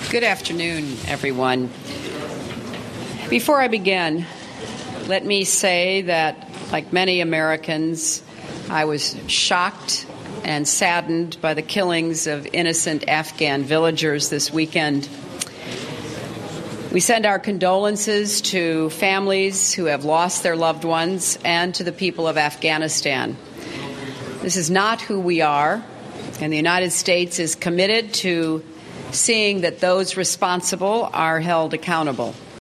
Good afternoon, everyone. Before I begin, let me say that, like many Americans, I was shocked and saddened by the killings of innocent Afghan villagers this weekend. We send our condolences to families who have lost their loved ones and to the people of Afghanistan. This is not who we are, and the United States is committed to seeing that those responsible are held accountable.